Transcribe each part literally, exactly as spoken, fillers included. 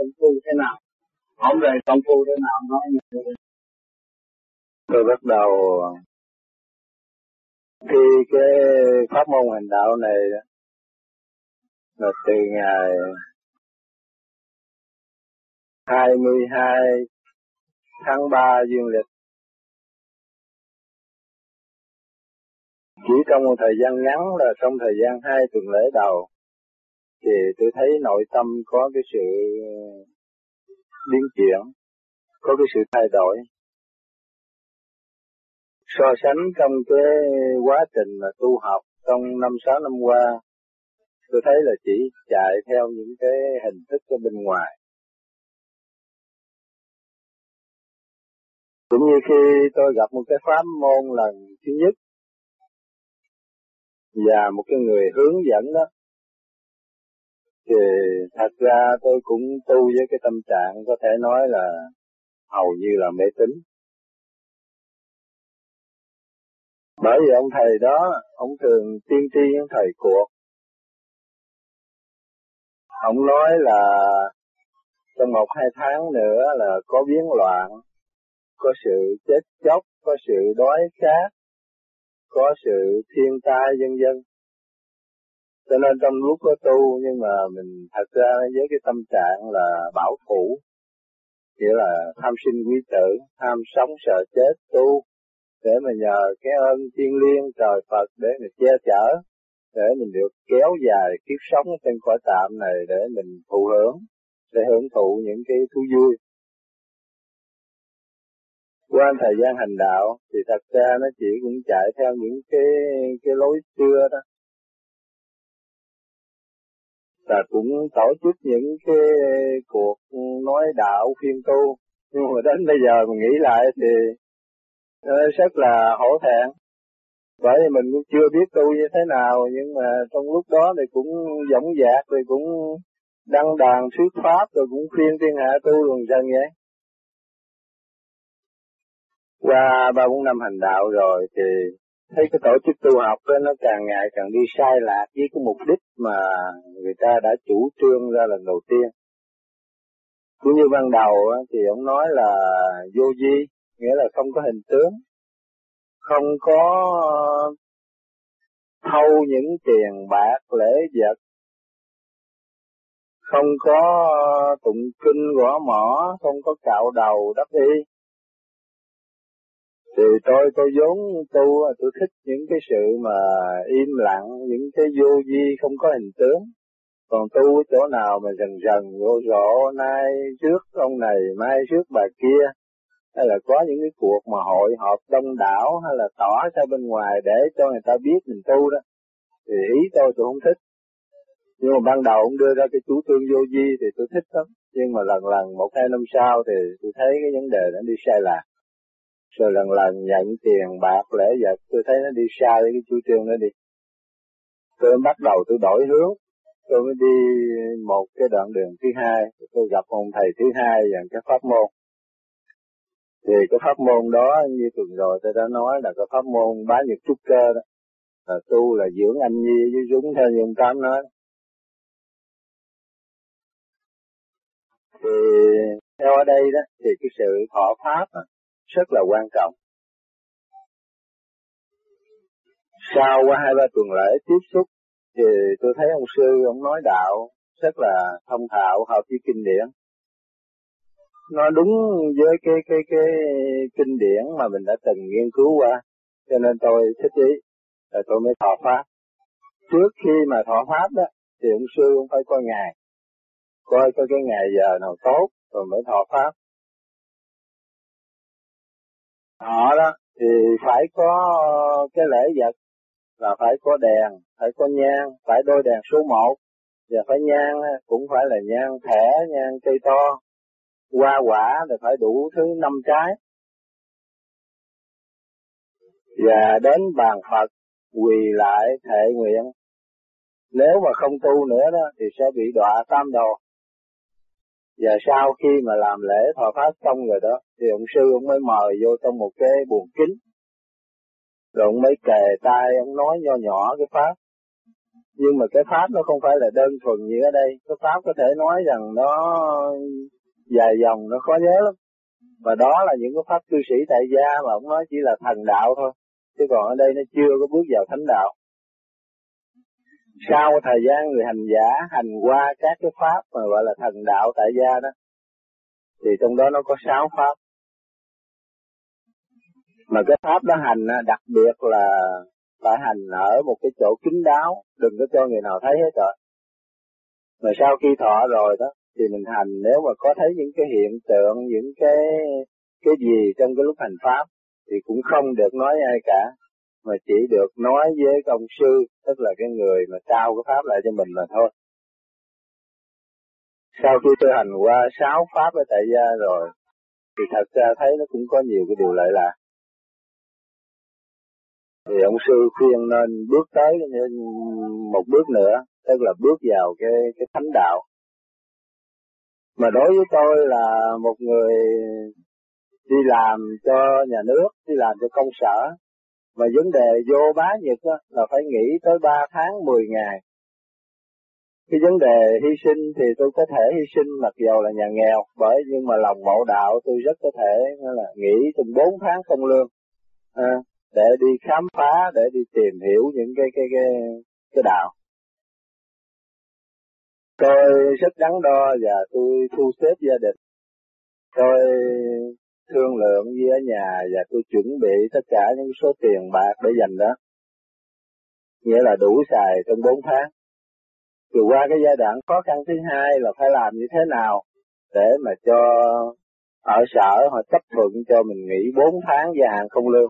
công phu thế nào, không về công phu thế nào nói như thế. Tôi bắt đầu khi cái pháp môn hành đạo này là từ ngày hai mươi hai tháng ba dương lịch. Chỉ trong một thời gian ngắn là trong thời gian hai tuần lễ đầu thì tôi thấy nội tâm có cái sự biến chuyển, có cái sự thay đổi. So sánh trong cái quá trình mà tu học trong năm sáu năm qua, tôi thấy là chỉ chạy theo những cái hình thức ở bên ngoài. Cũng như khi tôi gặp một cái pháp môn lần thứ nhất và một cái người hướng dẫn đó, thì thật ra tôi cũng tu với cái tâm trạng có thể nói là hầu như là mê tín. Bởi vì ông thầy đó, ông thường tiên tri những thời cuộc. Ông nói là trong một hai tháng nữa là có biến loạn, có sự chết chóc, có sự đói khát, có sự thiên tai vân vân. Cho nên trong lúc có tu nhưng mà mình thật ra với cái tâm trạng là bảo thủ, nghĩa là tham sinh quý tử, tham sống sợ chết tu, để mà nhờ cái ơn thiên liêng trời Phật để mình che chở, để mình được kéo dài kiếp sống trên cõi tạm này để mình thụ hưởng, để hưởng thụ những cái thú vui. Qua thời gian hành đạo thì thật ra nó chỉ cũng chạy theo những cái cái lối xưa đó. Và cũng tổ chức những cái cuộc nói đạo phiên tu, nhưng mà đến bây giờ mình nghĩ lại thì rất là hổ thẹn. Bởi vì mình cũng chưa biết tu như thế nào, nhưng mà trong lúc đó thì cũng dõng dạc, rồi cũng đăng đàn thuyết pháp, rồi cũng khuyên thiên hạ tu dần dần vậy. Qua ba bốn năm hành đạo rồi thì thấy cái tổ chức tu học đó nó càng ngày càng đi sai lạc với cái mục đích mà người ta đã chủ trương ra lần đầu tiên. Cũng như ban đầu thì ông nói là vô vi, nghĩa là không có hình tướng, không có thâu những tiền bạc lễ vật, không có tụng kinh gõ mõ, không có cạo đầu đắp y. Thì tôi tôi vốn tu, tôi thích những cái sự mà im lặng, những cái vô vi không có hình tướng. Còn tu chỗ nào mà dần dần rộ rộ, nay trước ông này, mai trước bà kia, hay là có những cái cuộc mà hội họp đông đảo, hay là tỏ ra bên ngoài để cho người ta biết mình tu đó, thì ý tôi tôi không thích. Nhưng mà ban đầu ông đưa ra cái chủ trương vô vi thì tôi thích lắm. Nhưng mà lần lần một hai năm sau thì tôi thấy cái vấn đề nó đi sai lạc. Rồi lần lần nhận tiền bạc lễ vật, tôi thấy nó đi sai cái chủ trương nó đi. Tôi bắt đầu tôi đổi hướng, tôi mới đi một cái đoạn đường thứ hai, tôi gặp ông thầy thứ hai và cái pháp môn. Thì cái pháp môn đó như tuần rồi tôi đã nói là cái pháp môn bá nhật trúc cơ đó, là tu là dưỡng anh nhi với dũng theo như ông Tám nói. Thì theo ở đây đó thì cái sự thọ pháp đó, rất là quan trọng. Sau qua hai ba tuần lễ tiếp xúc thì tôi thấy ông sư ông nói đạo rất là thông thạo, hợp với kinh điển. Nó đúng với cái cái cái kinh điển mà mình đã từng nghiên cứu qua, cho nên tôi thích ý, rồi tôi mới thọ pháp. Trước khi mà thọ pháp đó thì ông sư cũng phải coi ngày, coi coi cái ngày giờ nào tốt rồi mới thọ pháp. Họ đó thì phải có cái lễ vật, là phải có đèn, phải có nhang, phải đôi đèn số một, và phải nhang cũng phải là nhang thẻ, nhang cây to, hoa quả thì phải đủ thứ năm trái. Và đến bàn Phật quỳ lại thệ nguyện, nếu mà không tu nữa đó thì sẽ bị đọa tam đồ. Và sau khi mà làm lễ thọ pháp xong rồi đó thì ông sư ông mới mời vô trong một cái buồng kính, rồi ông mới kề tai ông nói nho nhỏ cái pháp. Nhưng mà cái pháp nó không phải là đơn thuần như ở đây. Cái pháp có thể nói rằng nó dài dòng, nó khó nhớ lắm. Và đó là những cái pháp cư sĩ tại gia mà ông nói chỉ là thần đạo thôi. Chứ còn ở đây nó chưa có bước vào thánh đạo. Sau thời gian người hành giả hành qua các cái pháp mà gọi là thần đạo tại gia đó, thì trong đó nó có sáu pháp. Mà cái pháp đó hành đặc biệt là phải hành ở một cái chỗ kín đáo, đừng có cho người nào thấy hết rồi. Mà sau khi thọ rồi đó, thì mình hành nếu mà có thấy những cái hiện tượng, những cái cái gì trong cái lúc hành pháp, thì cũng không được nói ai cả, mà chỉ được nói với công sư, tức là cái người mà trao cái pháp lại cho mình mà thôi. Sau khi tôi hành qua sáu pháp ở tại gia rồi, thì thật ra thấy nó cũng có nhiều cái điều lợi lạc. Thì ông sư khuyên nên bước tới một bước nữa, tức là bước vào cái cái thánh đạo. Mà đối với tôi là một người đi làm cho nhà nước, đi làm cho công sở, mà vấn đề vô bá nhật đó, là phải nghỉ tới ba tháng mười ngày. Cái vấn đề hy sinh thì tôi có thể hy sinh mặc dầu là nhà nghèo, bởi nhưng mà lòng mộ đạo tôi rất có thể là nghỉ trong bốn tháng không lương, à, để đi khám phá, để đi tìm hiểu những cái cái cái cái đạo. Tôi rất đắn đo và tôi thu xếp gia đình. Tôi thương lượng với ở nhà và tôi chuẩn bị tất cả những số tiền bạc để dành đó. Nghĩa là đủ xài trong bốn tháng. Rồi qua cái giai đoạn khó khăn thứ hai là phải làm như thế nào để mà cho ở sở họ chấp thuận cho mình nghỉ bốn tháng gia hạn không lương.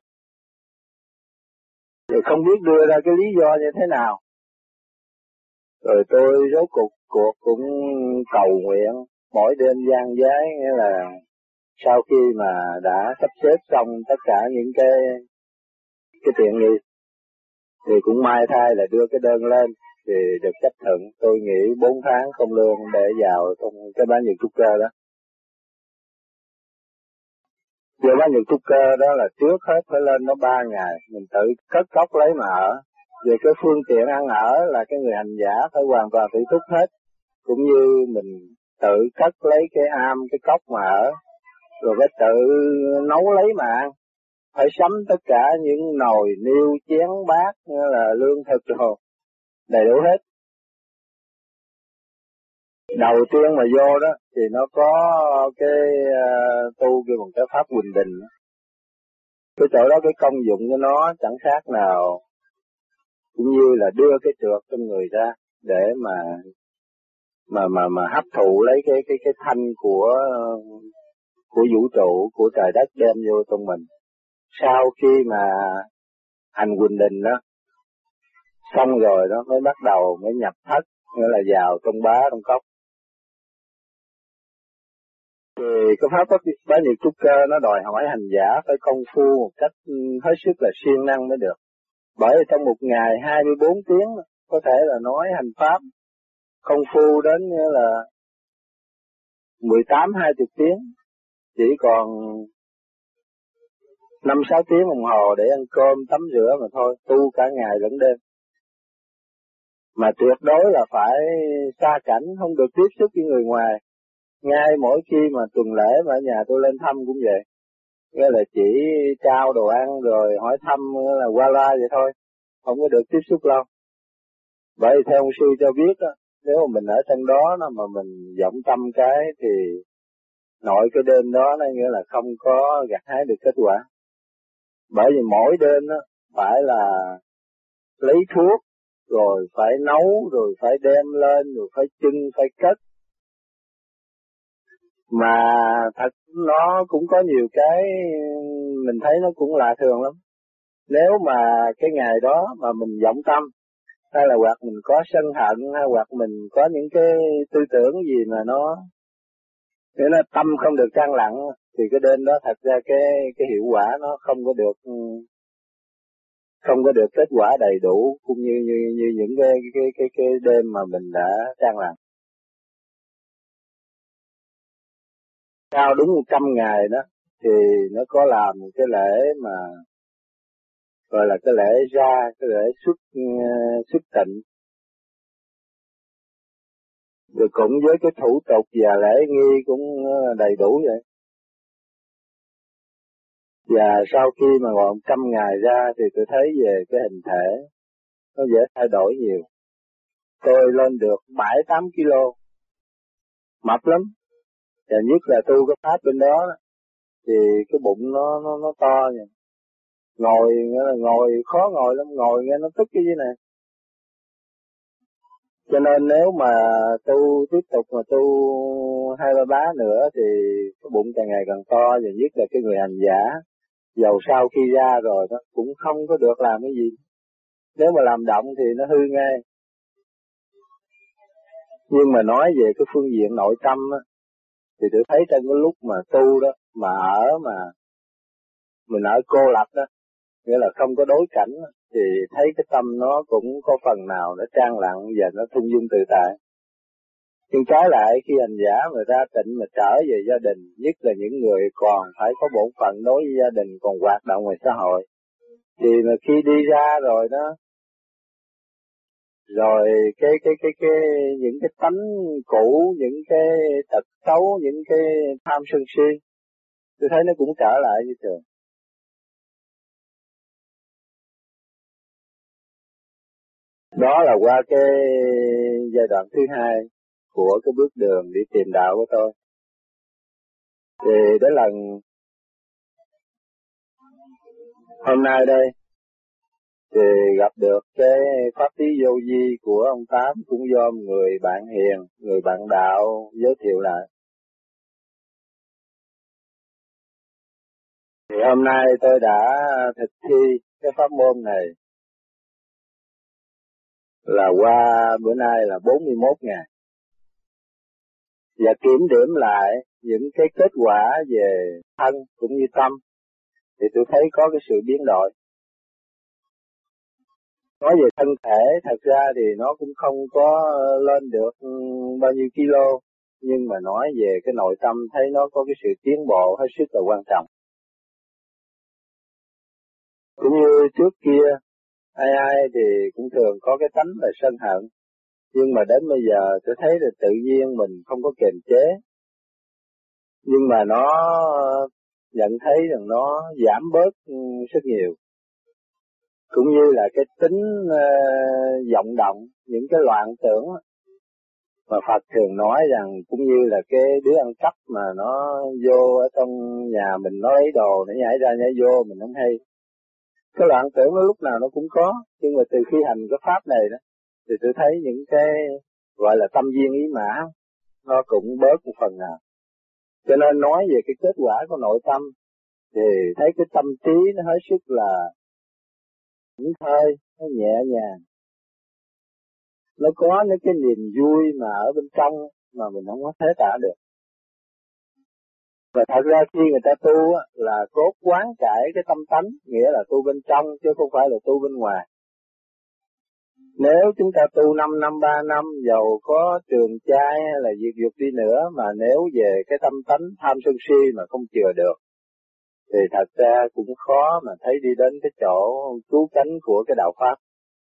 Rồi không biết đưa ra cái lý do như thế nào. Rồi tôi rốt cuộc cuộc cũng cầu nguyện mỗi đêm gian giấy, nghĩa là sau khi mà đã sắp xếp xong tất cả những cái cái tiện nghi thì cũng may thay là đưa cái đơn lên thì được chấp thuận. Tôi nghỉ bốn tháng không lương để vào trong cái bán nhật trúc cơ đó. Giờ bán nhật trúc cơ đó là trước hết phải lên nó ba ngày, mình tự cất cốc lấy mà ở. Về cái phương tiện ăn ở là cái người hành giả phải hoàn toàn tự túc hết, cũng như mình tự cất lấy cái am, cái cốc mà ở, rồi phải tự nấu lấy mà ăn. Phải sắm tất cả những nồi, niêu, chén, bát, như là lương thực rồi, đầy đủ hết. Đầu tiên mà vô đó thì nó có cái uh, tu kêu bằng cái pháp Huỳnh Đình. Cái chỗ đó cái công dụng của nó chẳng khác nào cũng như là đưa cái trượt trong người ra để mà mà mà mà hấp thụ lấy cái cái cái thanh của của vũ trụ, của trời đất đem vô trong mình. Sau khi mà hành Huỳnh Đình đó xong rồi đó mới bắt đầu mới nhập thất, nghĩa là vào trong bá trong cốc. Thì cái pháp bá nhật trúc cơ nó đòi hỏi hành giả phải công phu một cách hết sức là siêng năng mới được. Bởi vì trong một ngày hai mươi bốn tiếng có thể là nói hành pháp công phu đến là mười tám hai mươi tiếng, chỉ còn năm sáu tiếng đồng hồ để ăn cơm tắm rửa mà thôi, tu cả ngày lẫn đêm. Mà tuyệt đối là phải xa cảnh, không được tiếp xúc với người ngoài. Ngay mỗi khi mà tuần lễ mà ở nhà tôi lên thăm cũng vậy, nghĩa là chỉ trao đồ ăn rồi hỏi thăm là qua la vậy thôi, không có được tiếp xúc lâu. Bởi vì theo ông sư cho biết đó, nếu mà mình ở trong đó mà mình vọng tâm cái thì nội cái đêm đó nó nghĩa là không có gặt hái được kết quả. Bởi vì mỗi đêm đó phải là lấy thuốc, rồi phải nấu, rồi phải đem lên, rồi phải trưng, phải cất. Mà thật nó cũng có nhiều cái mình thấy nó cũng lạ thường lắm. Nếu mà cái ngày đó mà mình vọng tâm, hay là hoặc mình có sân hận, hay hoặc mình có những cái tư tưởng gì mà nó nếu nó tâm không được trang lặng, thì cái đêm đó thật ra cái cái hiệu quả nó không có được không có được kết quả đầy đủ, cũng như như như những cái cái cái cái đêm mà mình đã trang lặng. Sau đúng một trăm ngày đó thì nó có làm một cái lễ mà gọi là cái lễ ra, cái lễ xuất xuất tịnh. Rồi cũng với cái thủ tục và lễ nghi cũng đầy đủ vậy. Và sau khi mà ngồi một trăm ngày ra thì tôi thấy về cái hình thể nó dễ thay đổi nhiều. Tôi lên được bảy tám kilo, mập lắm. Và nhất là tu cái pháp bên đó thì cái bụng nó nó nó to nha. Ngồi ngồi khó ngồi lắm, ngồi nghe nó tức cái gì này. Cho nên nếu mà tu tiếp tục mà tu hai ba bá nữa thì cái bụng càng ngày càng to, và nhất là cái người hành giả dầu sau khi ra rồi đó cũng không có được làm cái gì. Nếu mà làm động thì nó hư ngay. Nhưng mà nói về cái phương diện nội tâm á, thì tôi thấy trong cái lúc mà tu đó, mà ở mà mình ở cô lập đó, nghĩa là không có đối cảnh đó, thì thấy cái tâm nó cũng có phần nào nó trang lặng và nó thung dung tự tại. Nhưng trái lại khi hành giả mà ra tịnh mà trở về gia đình, nhất là những người còn phải có bổn phận đối với gia đình, còn hoạt động ngoài xã hội, thì mà khi đi ra rồi đó, rồi cái cái cái cái những cái tánh cũ, những cái tật xấu, những cái tham sân si, tôi thấy nó cũng trở lại như thường. Đó là qua cái giai đoạn thứ hai của cái bước đường đi tìm đạo của tôi. Thì đến lần hôm nay đây thì gặp được cái pháp lý vô vi của ông Tám, cũng do người bạn hiền, người bạn đạo giới thiệu lại. Thì hôm nay tôi đã thực thi cái pháp môn này là qua bữa nay là bốn mươi mốt ngày. Và kiểm điểm lại những cái kết quả về thân cũng như tâm, thì tôi thấy có cái sự biến đổi. Nói về thân thể, thật ra thì nó cũng không có lên được bao nhiêu kilo, nhưng mà nói về cái nội tâm thấy nó có cái sự tiến bộ hết sức là quan trọng. Cũng như trước kia, ai ai thì cũng thường có cái tánh là sân hận, nhưng mà đến bây giờ tôi thấy là tự nhiên mình không có kiềm chế, nhưng mà nó nhận thấy rằng nó giảm bớt rất nhiều. Cũng như là cái tính uh, vọng động, những cái loạn tưởng mà Phật thường nói rằng, cũng như là cái đứa ăn cắp mà nó vô ở trong nhà mình, nó lấy đồ, nó nhảy ra nhảy vô, mình không hay. Cái loạn tưởng nó lúc nào nó cũng có, nhưng mà từ khi hành cái pháp này đó, thì tôi thấy những cái gọi là tâm duyên ý mã, nó cũng bớt một phần nào. Cho nên nói về cái kết quả của nội tâm, thì thấy cái tâm trí nó hết sức là những hơi, nó nhẹ nhàng. Nó có những cái niềm vui mà ở bên trong mà mình không có thể tả được. Và thật ra khi người ta tu á, là cốt quán cải cái tâm tánh, nghĩa là tu bên trong chứ không phải là tu bên ngoài. Nếu chúng ta tu năm năm, ba năm, dầu có trường trai hay là diệt dục đi nữa, mà nếu về cái tâm tánh tham sân si mà không chừa được, thì thật ra cũng khó mà thấy đi đến cái chỗ cứu cánh của cái đạo Pháp.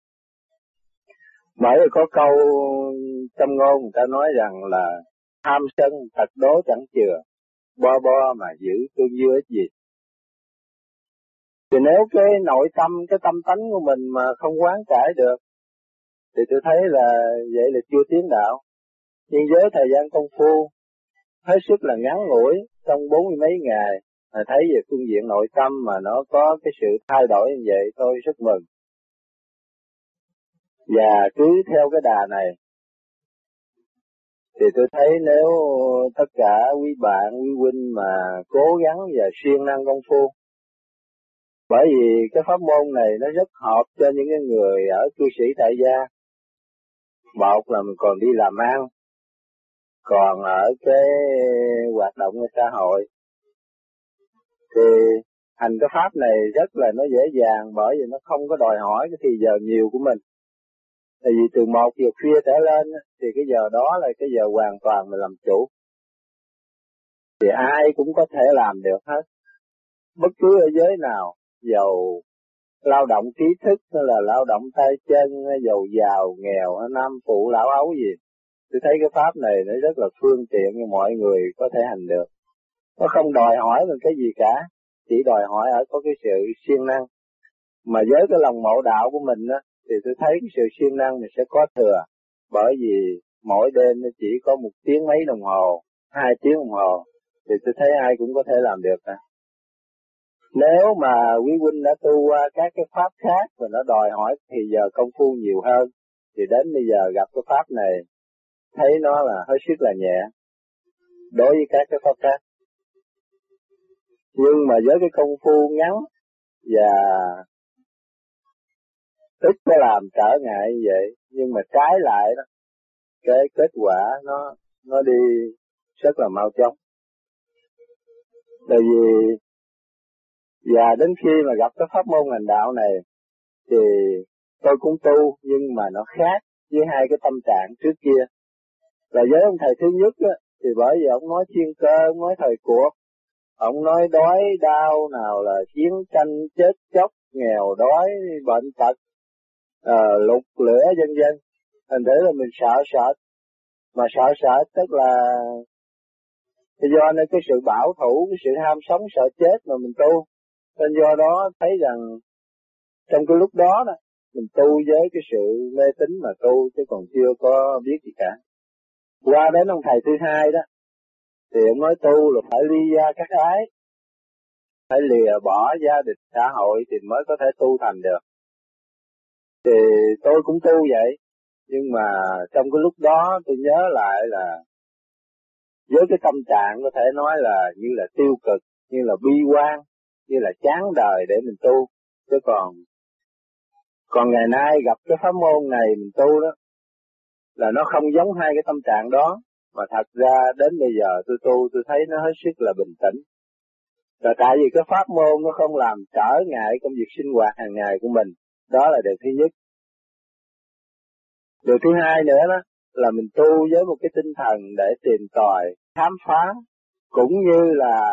Bởi vì có câu trong ngôn người ta nói rằng là tham sân thật đố chẳng chừa, bo bo mà giữ tương dư ích gì. Thì nếu cái nội tâm, cái tâm tánh của mình mà không quán cải được, thì tôi thấy là vậy là chưa tiến đạo. Nhưng với thời gian công phu hết sức là ngắn ngủi, trong bốn mươi mấy ngày, mà thấy về phương diện nội tâm mà nó có cái sự thay đổi như vậy, tôi rất mừng. Và cứ theo cái đà này, thì tôi thấy nếu tất cả quý bạn, quý huynh mà cố gắng và siêng năng công phu, bởi vì cái pháp môn này nó rất hợp cho những cái người ở cư sĩ tại gia. Một là mình còn đi làm ăn, còn ở cái hoạt động của xã hội, thì hành cái pháp này rất là nó dễ dàng, bởi vì nó không có đòi hỏi cái thời giờ nhiều của mình. Tại vì từ một giờ khuya trở lên thì cái giờ đó là cái giờ hoàn toàn mình làm chủ. Thì ai cũng có thể làm được hết. Bất cứ ở giới nào, dầu lao động trí thức hay là lao động tay chân, dầu giàu, nghèo, nam phụ, lão ấu gì, Tôi thấy cái pháp này nó rất là phương tiện cho mọi người có thể hành được. Nó không đòi hỏi mình cái gì cả, chỉ đòi hỏi ở có cái sự siêng năng. Mà với cái lòng mộ đạo của mình á, thì tôi thấy cái sự siêng năng mình sẽ có thừa. Bởi vì mỗi đêm nó chỉ có một tiếng mấy đồng hồ, hai tiếng đồng hồ, thì tôi thấy ai cũng có thể làm được nè. Nếu mà quý huynh đã tu qua các cái pháp khác và nó đòi hỏi thì giờ công phu nhiều hơn, thì đến bây giờ gặp cái pháp này, thấy nó là hơi sức là nhẹ đối với các cái pháp khác. Nhưng mà với cái công phu ngắn và ít có làm trở ngại như vậy, nhưng mà trái lại đó, cái kết quả nó nó đi rất là mau chóng. Tại vì và đến khi mà gặp cái pháp môn hành đạo này thì tôi cũng tu, nhưng mà nó khác với hai cái tâm trạng trước kia. Là với ông thầy thứ nhất á, thì bởi vì ông nói thiên cơ, ông nói thời cuộc, ông nói đói đau, nào là chiến tranh chết chóc, nghèo đói, bệnh tật, uh, lục lửa vân vân. Thành thử là mình sợ sợ, mà sợ sợ tức là do nên cái sự bảo thủ, cái sự ham sống sợ chết mà mình tu. Nên do đó thấy rằng trong cái lúc đó đó, mình tu với cái sự mê tín mà tu, chứ còn chưa có biết gì cả. Qua đến ông thầy thứ hai đó, thì ông nói tu là phải ly gia các ái, phải lìa bỏ gia đình xã hội thì mới có thể tu thành được. Thì tôi cũng tu vậy, nhưng mà trong cái lúc đó tôi nhớ lại là với cái tâm trạng có thể nói là như là tiêu cực, như là bi quan, như là chán đời để mình tu. Chứ còn còn ngày nay gặp cái pháp môn này mình tu đó, là nó không giống hai cái tâm trạng đó. Mà thật ra đến bây giờ tôi tu tôi thấy nó hết sức là bình tĩnh. Là tại vì cái pháp môn nó không làm trở ngại công việc sinh hoạt hàng ngày của mình. Đó là điều thứ nhất. Điều thứ hai nữa đó là mình tu với một cái tinh thần để tìm tòi, khám phá, cũng như là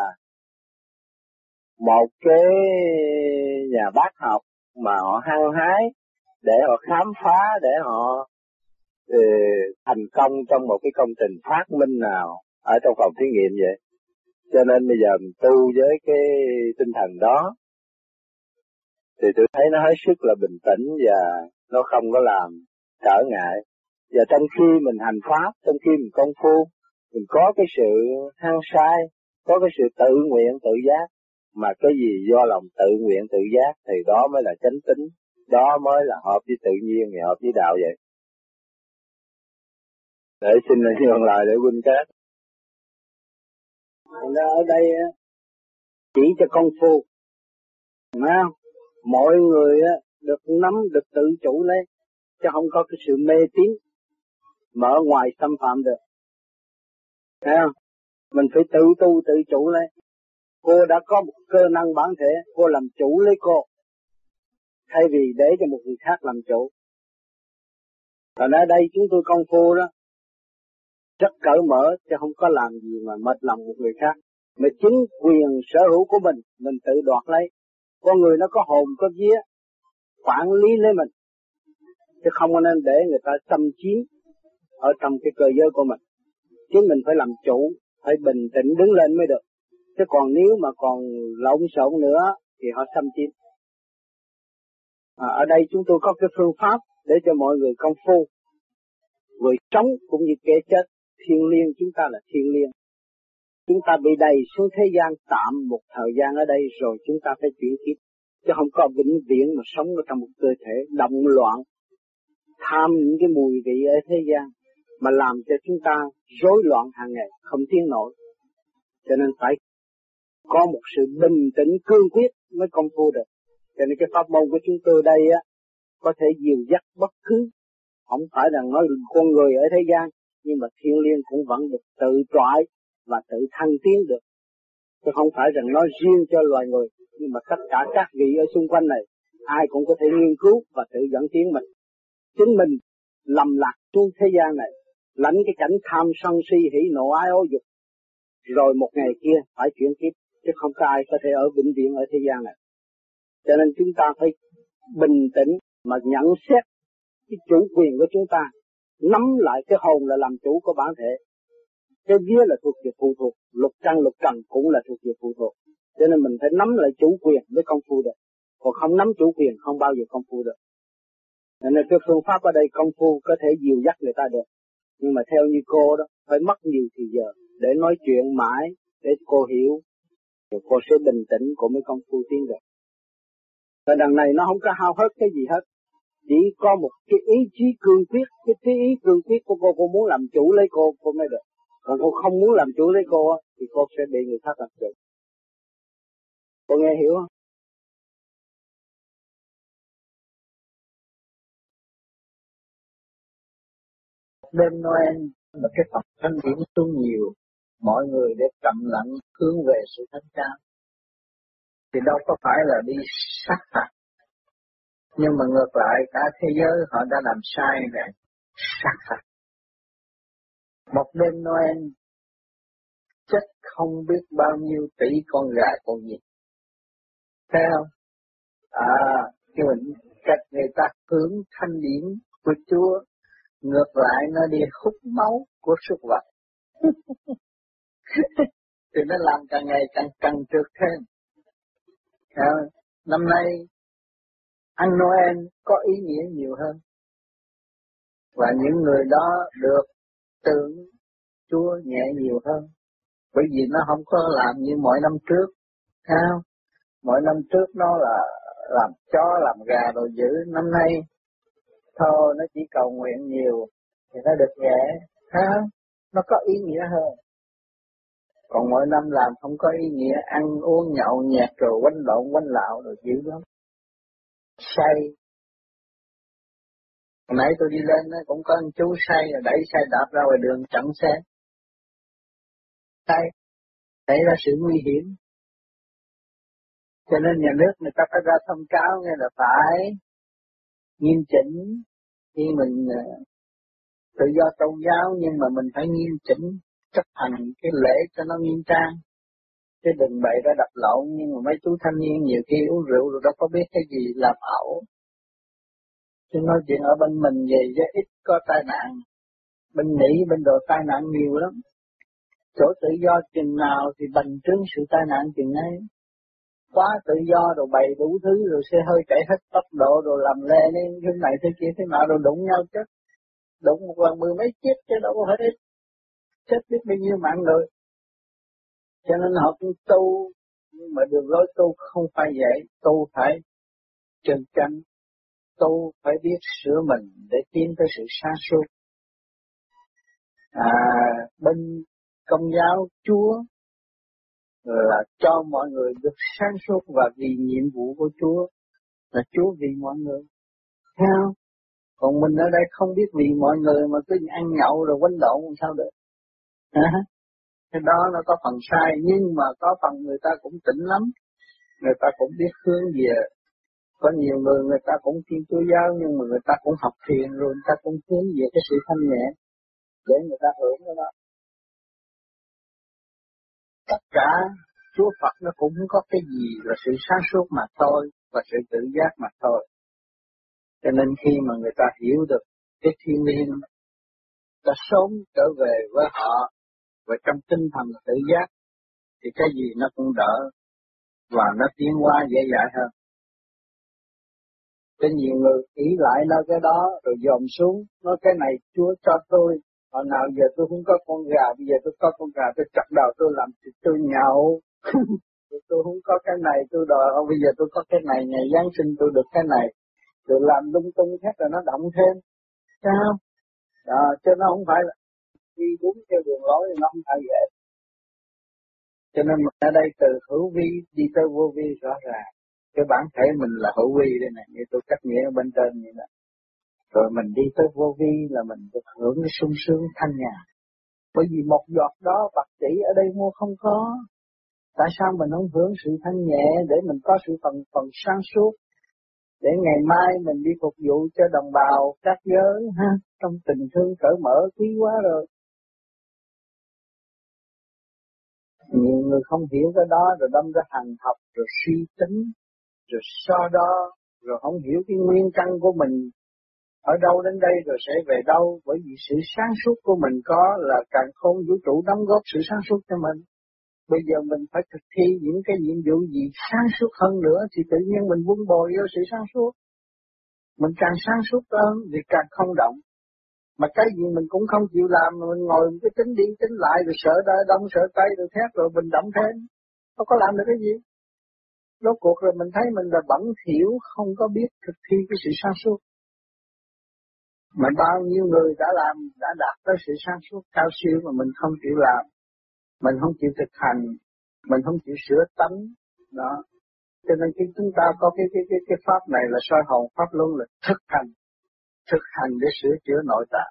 một cái nhà bác học mà họ hăng hái để họ khám phá, để họ ừ, thành công trong một cái công trình phát minh nào ở trong phòng thí nghiệm vậy. Cho nên bây giờ mình tu với cái tinh thần đó thì tôi thấy nó hết sức là bình tĩnh và nó không có làm trở ngại. Và trong khi mình hành pháp, trong khi mình công phu, mình có cái sự hăng say, có cái sự tự nguyện tự giác, mà cái gì do lòng tự nguyện tự giác thì đó mới là chánh tín, đó mới là hợp với tự nhiên, hợp với đạo vậy. Để xin nhường lại để huynh cát. Ở đây chỉ cho công phu, mà mọi người được nắm, được tự chủ lấy, chứ không có cái sự mê tín mà ở ngoài xâm phạm được. Thấy không? Mình phải tự tu tự chủ lấy. Cô đã có một cơ năng bản thể, cô làm chủ lấy cô, thay vì để cho một người khác làm chủ. Còn ở đây chúng tôi công phu đó rất cởi mở, chứ không có làm gì mà mệt lòng một người khác. Mà chính quyền sở hữu của mình, mình tự đoạt lấy. Con người nó có hồn có vía, quản lý lấy mình, chứ không nên để người ta xâm chiếm ở trong cái cơ giới của mình. Chứ mình phải làm chủ, phải bình tĩnh đứng lên mới được. Chứ còn nếu mà còn lộn xộn nữa thì họ xâm chiếm. À, ở đây chúng tôi có cái phương pháp để cho mọi người công phu, người sống cũng như kẻ chết. Thiên liêng, chúng ta là thiên liêng. Chúng ta bị đầy xuống thế gian tạm một thời gian ở đây rồi chúng ta phải chuyển kiếp. Chứ không có vĩnh viễn mà sống ở trong một cơ thể động loạn, tham những cái mùi vị ở thế gian mà làm cho chúng ta rối loạn hàng ngày, không tiến nổi. Cho nên phải có một sự bình tĩnh cương quyết mới công phu được. Cho nên cái pháp môn của chúng tôi đây á có thể dìu dắt bất cứ, không phải là nói con người ở thế gian, nhưng mà thiên liêng cũng vẫn được tự troại và tự thăng tiến được. Chứ không phải rằng nói riêng cho loài người, nhưng mà tất cả các vị ở xung quanh này, ai cũng có thể nghiên cứu và tự dẫn tiến mình. Chính mình lầm lạc xuống thế gian này, lãnh cái cảnh tham sân si hỉ nộ ái ố dục, rồi một ngày kia phải chuyển kiếp, chứ không có ai có thể ở vĩnh viễn ở thế gian này. Cho nên chúng ta phải bình tĩnh mà nhận xét cái chủ quyền của chúng ta, nắm lại cái hồn là làm chủ của bản thể. Cái vía là thuộc về phụ thuộc, lục căn lục trần cũng là thuộc về phụ thuộc. Cho nên mình phải nắm lại chủ quyền mới công phu được. Còn không nắm chủ quyền không bao giờ công phu được. Nên cái phương pháp ở đây công phu có thể dìu dắt người ta được. Nhưng mà theo như cô đó, phải mất nhiều thời giờ để nói chuyện mãi, để cô hiểu. Rồi cô sẽ bình tĩnh, cô mới công phu tiến được. Và đằng này nó không có hao hết cái gì hết. Chỉ có một cái ý chí cương quyết, cái ý, ý cương quyết của cô, cô muốn làm chủ lấy cô, cô mới được. Còn cô không muốn làm chủ lấy cô, thì cô sẽ bị người khác làm chủ. Cô nghe hiểu không? Đêm Noel là cái Phật thanh điển xuống nhiều, mọi người để trầm lặng hướng về sự thánh cao. Thì đâu có phải là đi sát phạt. Nhưng mà ngược lại cả thế giới họ đã làm sai rồi, sát phạt. Một đêm Noel chết không biết bao nhiêu tỷ con gà con vịt. Thấy không? À, cái mình cách người ta hướng thanh điển của Chúa, ngược lại nó đi hút máu của súc vật. Thì nó làm càng ngày càng căng trượt thêm. À, năm nay ăn Noel có ý nghĩa nhiều hơn. Và những người đó được tưởng Chúa nhẹ nhiều hơn. Bởi vì nó không có làm như mọi năm trước. Thấy không? Mỗi năm trước nó là làm chó, làm gà đồ dữ. Năm nay thôi nó chỉ cầu nguyện nhiều thì nó được nhẹ. Thấy không? Nó có ý nghĩa hơn. Còn mỗi năm làm không có ý nghĩa, ăn uống nhậu nhẹt rồi quánh lộn quánh lạo rồi dữ lắm. Say. Hồi nãy tôi đi lên cũng có anh chú say rồi đẩy xe đạp ra ngoài đường chặn xe. Say. Đấy là sự nguy hiểm. Cho nên nhà nước người ta phải ra thông cáo nghe là phải nghiêm chỉnh. Khi mình tự do tôn giáo nhưng mà mình phải nghiêm chỉnh chấp hành cái lễ cho nó nghiêm trang. Chứ đừng bậy ra đập lộn, nhưng mà mấy chú thanh niên nhiều khi uống rượu rồi đâu có biết cái gì làm ẩu. Chứ nói chuyện ở bên mình về rất ít có tai nạn. Bên Mỹ, bên đồ tai nạn nhiều lắm. Chỗ tự do chừng nào thì bành trướng sự tai nạn chừng ấy. Quá tự do rồi bày đủ thứ rồi xe hơi chạy hết tốc độ rồi làm lê lên thế này thế kia thế nào rồi đụng nhau chết. Đụng một lần mười mấy chết chứ đâu có hết ít. Chết biết bao nhiêu mạng người. Cho nên họ cũng tu, nhưng mà đường lối tu không phải vậy. Tu phải chân chánh, tu phải biết sửa mình để tiến tới sự sáng suốt. À, bên Công giáo Chúa là cho mọi người được sáng suốt và vì nhiệm vụ của Chúa là Chúa vì mọi người. Thấy không? Còn mình ở đây không biết vì mọi người mà cứ ăn nhậu rồi quánh lộn sao được. À, cái đó nó có phần sai nhưng mà có phần người ta cũng tỉnh lắm. Người ta cũng biết hướng về. Có nhiều người người ta cũng tin Chúa giáo nhưng mà người ta cũng học thiền rồi người ta cũng hướng về cái sự thanh nhẹ để người ta hưởng cái đó. Tất cả Chúa Phật nó cũng có cái gì là sự sáng suốt mà thôi và sự tự giác mà thôi. Cho nên khi mà người ta hiểu được cái thiên liêng, ta sớm trở về với họ và trong tinh thần tự giác thì cái gì nó cũng đỡ và nó tiến hóa dễ dãi hơn. Cho nhiều người ý lại nói cái đó rồi dòm xuống, nói cái này Chúa cho tôi, hồi nào giờ tôi không có con gà, bây giờ tôi có con gà tôi chặt đầu tôi làm thì tôi nhậu. Tôi không có cái này tôi đòi, bây giờ tôi có cái này, ngày Giáng sinh tôi được cái này, rồi làm lung tung hết rồi nó động thêm. Sao? Đó, chứ nó không phải là đi đúng theo đường lối thì nó không phải vậy. Cho nên ở đây từ hữu vi đi tới vô vi rõ ràng. Cái bản thể mình là hữu vi đây này, như tôi cách nghĩa ở bên trên như vậy. Rồi mình đi tới vô vi là mình được hưởng cái sung sướng thanh nhàn. Bởi vì một giọt đó bạc tỷ ở đây mua không có. Tại sao mình không hưởng sự thanh nhẹ để mình có sự phần phần sáng suốt, để ngày mai mình đi phục vụ cho đồng bào các giới ha, trong tình thương cởi mở quý quá rồi. Nhiều người không hiểu cái đó rồi đâm ra hành học rồi suy tính rồi so đo rồi không hiểu cái nguyên căn của mình ở đâu đến đây rồi sẽ về đâu, bởi vì sự sáng suốt của mình có là càn khôn vũ trụ đóng góp sự sáng suốt cho mình. Bây giờ mình phải thực thi những cái nhiệm vụ gì sáng suốt hơn nữa thì tự nhiên mình vun bồi vô sự sáng suốt. Mình càng sáng suốt hơn thì càng không động. Mà cái gì mình cũng không chịu làm, mà mình ngồi cái tính đi tính lại rồi sợ đa đông sợ tây rồi thét rồi mình động thêm, không có làm được cái gì. Rốt cuộc rồi mình thấy mình là bẩn thỉu, không có biết thực thi cái sự sáng suốt. Mà bao nhiêu người đã làm, đã đạt tới sự sáng suốt cao siêu mà mình không chịu làm, mình không chịu thực hành, mình không chịu sửa tánh, đó. Cho nên khi chúng ta có cái cái cái cái pháp này là soi hồn pháp luân là thực hành, thực hành để sửa chữa nội tạng,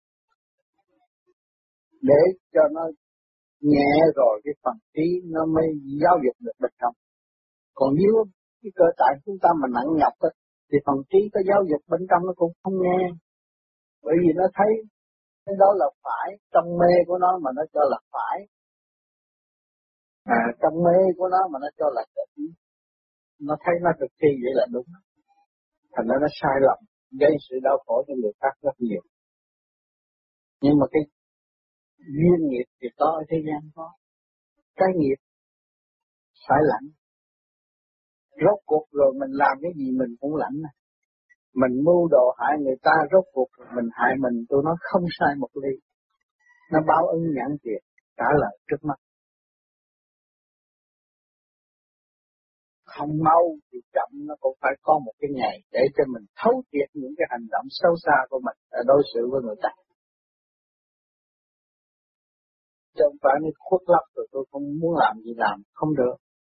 để cho nó nhẹ rồi cái phần trí nó mới giáo dục được bên trong. Còn nếu cái cơ thể chúng ta mà nặng nhọc ấy, thì phần trí có giáo dục bên trong nó cũng không nghe, bởi vì nó thấy cái đó là phải, trong mê của nó mà nó cho là phải, à, trong mê của nó mà nó cho là đúng, nó thấy nó thực thi vậy là đúng, thành ra nó sai lầm, gây sự đau khổ cho người khác rất nhiều. Nhưng mà cái duyên nghiệp thì có ở thế gian có, cái nghiệp phải lãnh. Rốt cuộc rồi mình làm cái gì mình cũng lãnh. Mình mưu đồ hại người ta, rốt cuộc rồi mình hại mình, tôi nói không sai một ly. Nó báo ứng nhãn tiền, trả lời trước mắt. Không mau thì chậm nó cũng phải có một cái ngày để cho mình thấu triệt những cái hành động sâu xa của mình để đối xử với người ta. Chứ không phải nó khuất lấp rồi tôi không muốn làm gì làm, không được.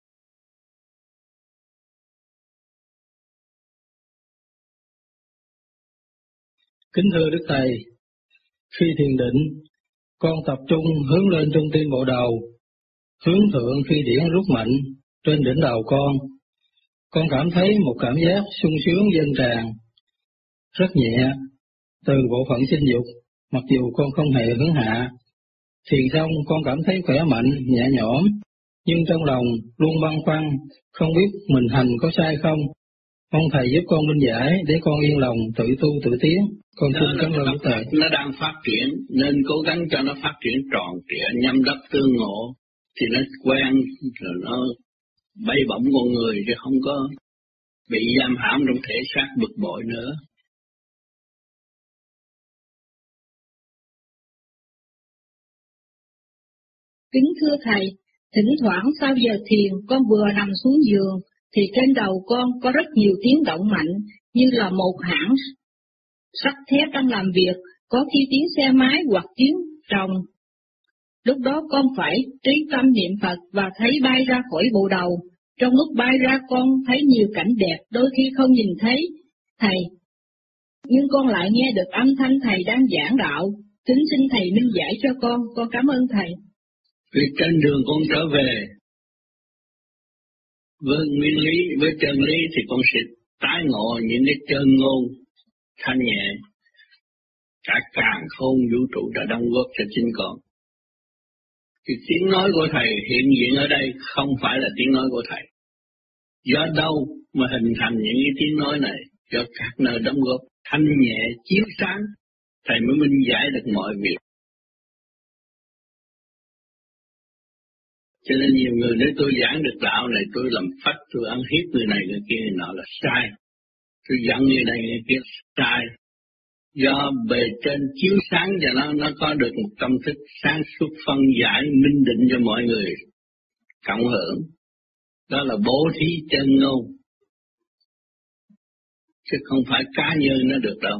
Kính thưa Đức Thầy, khi thiền định, con tập trung hướng lên trung tim bộ đầu, hướng thượng khi điển rút mạnh trên đỉnh đầu con. Con cảm thấy một cảm giác sung sướng dâng tràn, rất nhẹ, từ bộ phận sinh dục, mặc dù con không hề hướng hạ. Thiền xong con cảm thấy khỏe mạnh, nhẹ nhõm, nhưng trong lòng luôn băn khoăn, không biết mình hành có sai không. Mong Thầy giúp con minh giải để con yên lòng tự tu tự tiến. Con xin cảm ơn Đức Thầy. Nó đang phát triển nên cố gắng cho nó phát triển tròn trịa, nhâm đắp tương ngộ thì nó quen rồi nó bay bổng con người chứ không có bị giam hãm trong thể xác bực bội nữa. Kính thưa Thầy, thỉnh thoảng sau giờ thiền con vừa nằm xuống giường thì trên đầu con có rất nhiều tiếng động mạnh như là một hãng sắt thép đang làm việc, có khi tiếng xe máy hoặc tiếng trồng. Lúc đó con phải trí tâm niệm Phật và thấy bay ra khỏi bộ đầu. Trong lúc bay ra con thấy nhiều cảnh đẹp, đôi khi không nhìn thấy Thầy, nhưng con lại nghe được âm thanh Thầy đang giảng đạo. Kính xin Thầy minh giải cho con, con cảm ơn Thầy. Vì trên đường con trở về với nguyên lý, với chân lý thì con sẽ tái ngộ những cái chân ngôn thanh nhẹ. Cả càn khôn vũ trụ đã đóng góp cho chính con. Thì tiếng nói của Thầy hiện diện ở đây không phải là tiếng nói của Thầy. Do đâu mà hình thành những cái tiếng nói này? Do các nơi đóng góp thanh nhẹ, chiếu sáng, Thầy mới minh giải được mọi việc. Cho nên nhiều người nếu tôi giảng được đạo này, tôi làm phách, tôi ăn hiếp người này người kia người nọ là sai. Tôi giận người này người kia sai. Do bề trên chiếu sáng cho nó, nó có được một tâm thức sáng suốt phân giải, minh định cho mọi người cộng hưởng. Đó là bố thí chân ngôn. Chứ không phải cá nhân nó được đâu.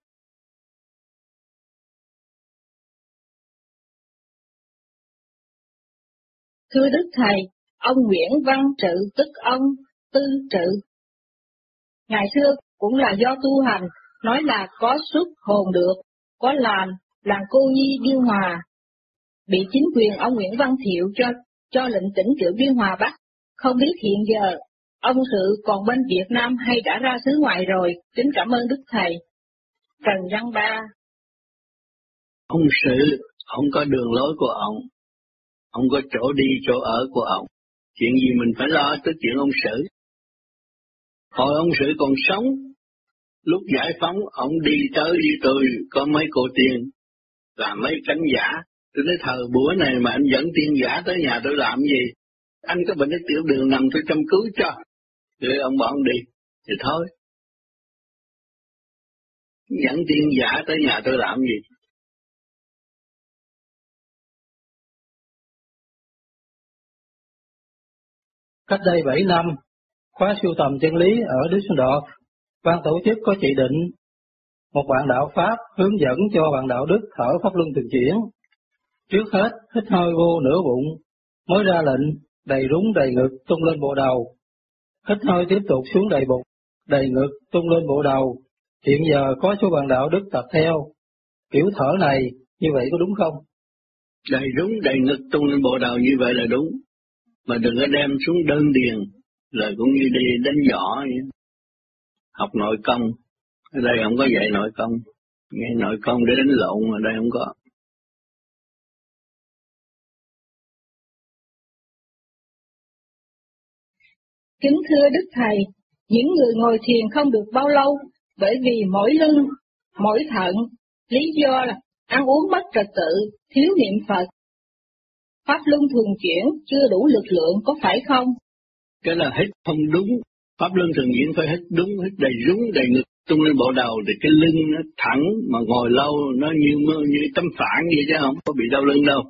Thưa Đức Thầy, ông Nguyễn Văn Trự tức ông Tư Trự. Ngày xưa cũng là do tu hành, nói là có xuất hồn được, có làm, làng Cô Nhi Biên Hòa. Bị chính quyền ông Nguyễn Văn Thiệu cho cho lệnh tỉnh cử Biên Hòa bắt. Không biết hiện giờ ông Sự còn bên Việt Nam hay đã ra xứ ngoài rồi. Kính cảm ơn Đức Thầy. Trần Văn Ba. Ông Sự, ông có đường lối của ông. Ông có chỗ đi, chỗ ở của ông. Chuyện gì mình phải lo tới chuyện ông Sự. Hồi ông Sự còn sống, Lúc giải phóng, ông đi tới với tôi, có mấy cô tiên, làm mấy cánh giả. Tôi nói thờ bữa này mà anh dẫn tiên giả tới nhà tôi làm gì? Anh có bệnh tiểu đường nằm tôi chăm cứu cho. Rồi ông bảo ông đi, thì thôi. Dẫn tiên giả tới nhà tôi làm gì? Cách đây bảy năm, khóa sưu tầm chân lý ở Düsseldorf, ban tổ chức có chỉ định một bạn đạo Pháp hướng dẫn cho bạn đạo Đức thở pháp luân thường chuyển. Trước hết, hít hơi vô nửa bụng, mới ra lệnh, đầy rúng đầy ngực tung lên bộ đầu. Hít hơi tiếp tục xuống đầy bụng, đầy ngực tung lên bộ đầu. Hiện giờ có số bạn đạo Đức tập theo. Kiểu thở này, như vậy có đúng không? Đầy rúng đầy ngực tung lên bộ đầu như vậy là đúng. Mà đừng có đem xuống đơn điền, là cũng như đi đánh võ vậy. Học nội công, ở đây không có dạy nội công. Nghe nội công để đánh lộn, ở đây không có. Kính thưa Đức Thầy, những người ngồi thiền không được bao lâu, bởi vì mỏi lưng, mỏi thận, lý do là ăn uống mất trật tự, thiếu niệm Phật. Pháp luân thường chuyển chưa đủ lực lượng, có phải không? Cái là hít không đúng. Pháp luân thường chuyển phải hít đúng, hít đầy rúng đầy ngực tung lên bộ đầu, thì cái lưng nó thẳng, mà ngồi lâu nó như như tấm phản vậy chứ không có bị đau lưng đâu.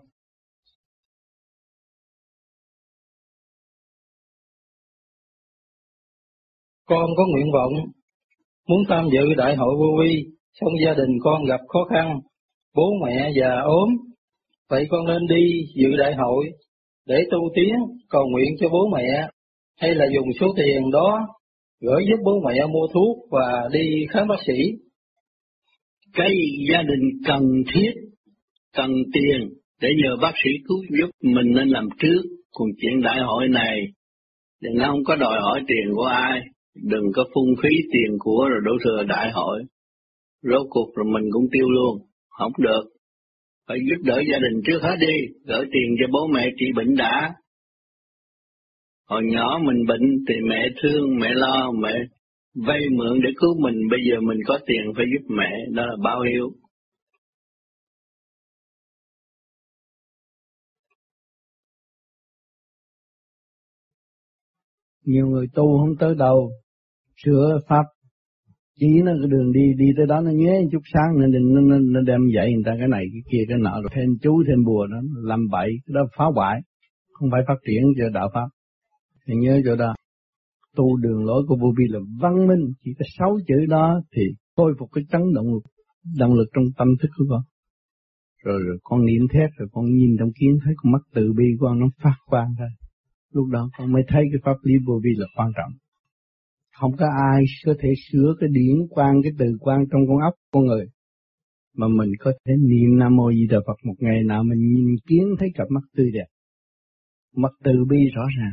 Con có nguyện vọng muốn tham dự đại hội vô vi, xong gia đình con gặp khó khăn, bố mẹ già ốm, vậy con nên đi dự đại hội để tu tiến, cầu nguyện cho bố mẹ, hay là dùng số tiền đó gửi giúp bố mẹ mua thuốc và đi khám bác sĩ? Cái gia đình cần thiết, cần tiền để nhờ bác sĩ cứu giúp mình nên làm trước. Còn chuyện đại hội này thì nó không có đòi hỏi tiền của ai. Đừng có phung phí tiền của rồi đổ thừa đại hội. Rốt cuộc rồi mình cũng tiêu luôn. Không được. Phải giúp đỡ gia đình trước hết đi. Gửi tiền cho bố mẹ trị bệnh đã. Hồi nhỏ mình bệnh thì mẹ thương, mẹ lo, mẹ vay mượn để cứu mình. Bây giờ mình có tiền phải giúp mẹ. Đó là báo hiếu. Nhiều người tu không tới đâu, sửa pháp chỉ nó cái đường đi đi tới đó nó nhé chút sáng nên nó, nó, nó đem dạy người ta cái này cái kia cái nọ, rồi thêm chú thêm bùa đó làm bậy, cái đó phá hoại, không phải phát triển cho đạo pháp. Thì nhớ chỗ đó, tu đường lối của vô vi là văn minh, chỉ có sáu chữ đó thì khôi phục cái chấn động động lực trong tâm thức của con. Rồi, rồi con niệm thét, rồi con nhìn trong kiến thấy con mắt từ bi của con nó phát quang ra. Lúc đó con mới thấy cái pháp lý vô vi là quan trọng. Không có ai có thể sửa cái điển quang, cái từ quang trong con óc con người. Mà mình có thể niệm Nam Mô Di Đà Phật một ngày nào mình nhìn kiến thấy cặp mắt tươi đẹp. Mắt từ bi rõ ràng.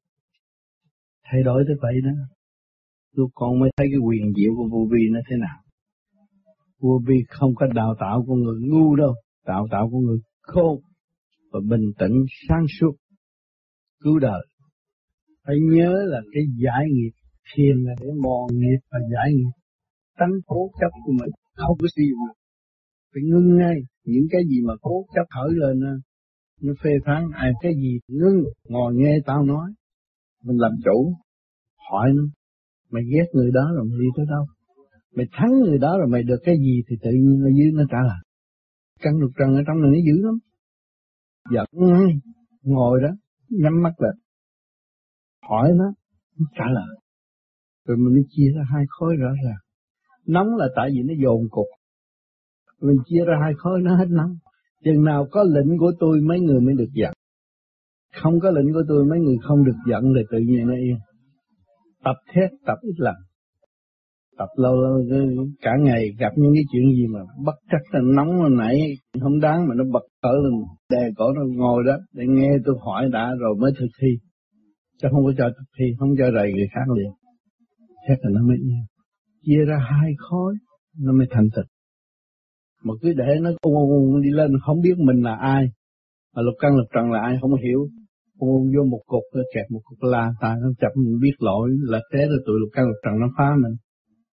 Thay đổi tới vậy đó. Lúc con mới thấy cái quyền diệu của vô vi nó thế nào. Vô vi không có đào tạo con người ngu đâu. Đào tạo con người khôn và bình tĩnh sáng suốt. Cứu đời. Phải nhớ là cái giải nghiệp, thiền là để mòn nghiệp và giải nghiệp. Tánh cố chấp của mình không có sử dụng được. Phải ngưng ngay, những cái gì mà cố chấp khởi lên nó phê phán, ai cái gì ngưng, ngồi nghe tao nói. Mình làm chủ, hỏi nó, mày ghét người đó rồi mày đi tới đâu? Mày thắng người đó rồi mày được cái gì thì tự nhiên ở dưới nó trả lời. Căn lục trần ở trong này nó dữ lắm. Giận ngay, ngồi đó, nhắm mắt lại, hỏi nó, nó trả lời. Rồi mình chia ra hai khối rõ ràng. Nóng là tại vì nó dồn cục. Mình chia ra hai khối nó hết nóng. Chừng nào có lệnh của tôi mấy người mới được giận. Không có lệnh của tôi mấy người không được giận thì tự nhiên nó yên. Tập thét, tập ít lần. Tập lâu lâu cả ngày gặp những cái chuyện gì mà bất trắc là nóng là nãy không đáng mà nó bật cỡ lên đè cổ nó ngồi đó để nghe tôi hỏi đã rồi mới thực thi. Chứ không có cho thực thi, không cho rầy người khác liền. Thế là nó mới yên. Chia ra hai khối nó mới thành thực. Mà cứ để nó ung đi lên không biết mình là ai. Mà lục căn lục trần là ai không hiểu. Ung vô một cục kẹp một cục la ta nó chậm mình biết lỗi là thế rồi tụi lục căn lục trần nó phá mình.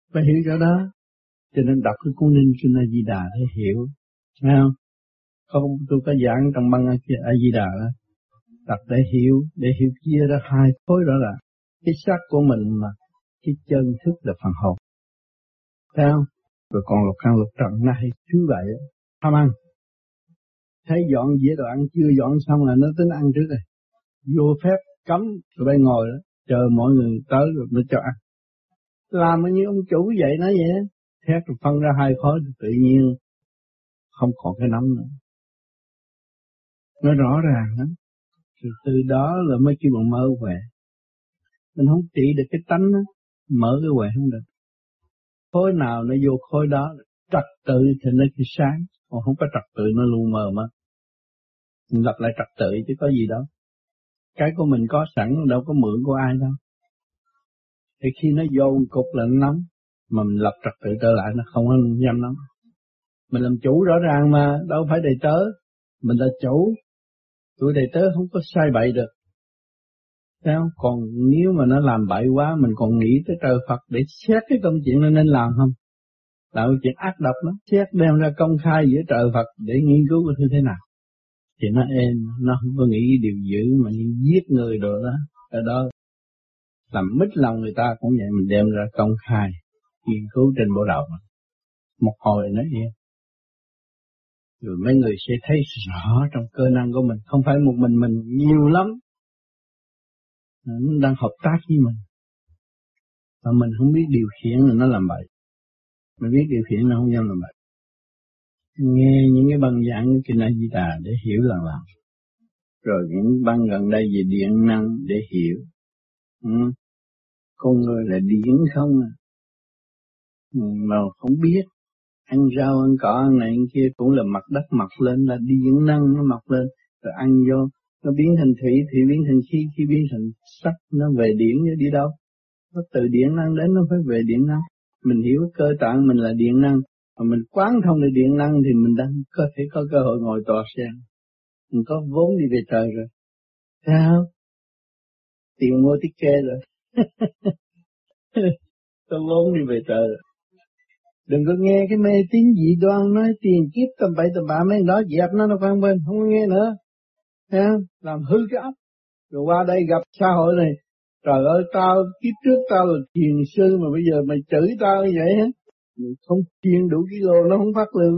phải hiểu cho đó. Cho nên đọc cái cuốn Ninh Kinh A Di Đà để hiểu, thấy không? Không, tôi có giảng trong băng A Di Đà đó, đọc để hiểu, để hiểu chia ra hai khối đó là cái xác của mình mà cái chân thức là phần hồn, thấy không? Rồi còn lục căn lục trần nó hay thứ vậy, tham ăn, thấy dọn dĩa đồ ăn chưa dọn xong là nó tính ăn trước rồi, vô phép cấm rồi bay ngồi đó, chờ mọi người tới rồi mới cho ăn. Làm như ông chủ vậy nói vậy đó, thét rồi phân ra hai khối tự nhiên không còn cái nắm nữa. Nó rõ ràng lắm. Rồi từ đó là mới kêu bằng mơ huệ. Mình không trị được cái tánh đó, mở cái huệ không được. Khối nào nó vô khối đó, trật tự thì nó cái sáng, còn không có trật tự nó luôn mờ mất. Mình lập lại trật tự chứ có gì đâu. Cái của mình có sẵn đâu có mượn của ai đâu. Thì khi nó vô một cục là nó nóng, mà mình lập trật tự trở lại nó không có dám nóng. Mình làm chủ rõ ràng mà, đâu phải đầy tớ. Mình là chủ, tụi đầy tớ không có sai bậy được. Sao? Còn nếu mà nó làm bậy quá, mình còn nghĩ tới trời Phật để xét cái công chuyện nó nên làm không? Là cái chuyện ác độc lắm, xét đem ra công khai giữa trời Phật để nghiên cứu cái thứ thế nào. Thì nó êm, nó không có nghĩ điều dữ mà như giết người rồi đó. Ở đó, làm mít lòng người ta cũng vậy, mình đem ra công khai, nghiên cứu trên bộ đầu. Một hồi nói vậy. Rồi mấy người sẽ thấy rõ trong cơ năng của mình, không phải một mình mình, nhiều lắm. Nó đang hợp tác với mình. Và mình không biết điều khiển là nó làm bậy. Mình biết điều khiển nó không dám làm bậy. Nghe những cái băng giảng của Kinh A Di Đà để hiểu là làm. Rồi những băng gần đây về điện năng để hiểu. Ừ. Con người là điện không à. Ừ, mà không biết. Ăn rau, ăn cỏ, ăn này, ăn kia cũng là mặt đất mọc lên, là điện năng nó mọc lên. Rồi ăn vô, nó biến thành thủy, thủy biến thành khí, khí biến thành sắc, nó về điện chứ đi đâu. Nó từ điện năng đến nó phải về điện năng. Mình hiểu cơ tạng mình là điện năng, mà mình quán thông được điện năng thì mình đang có thể có cơ hội ngồi tòa sen. Mình có vốn đi về trời rồi. Sao? Tiền mua tiết kê rồi. Có vốn đi về trời rồi. Đừng có nghe cái mê tín dị đoan nói tiền kiếp tầm bậy tầm bạ mấy đó dẹp nó nó vang bên, không có nghe nữa. Sao? Làm hư cái óc. Rồi qua đây gặp xã hội này, trời ơi tao kiếp trước tao là thiền sư mà bây giờ mày chửi tao như vậy hả? Không chiên đủ kilo nó không phát lương.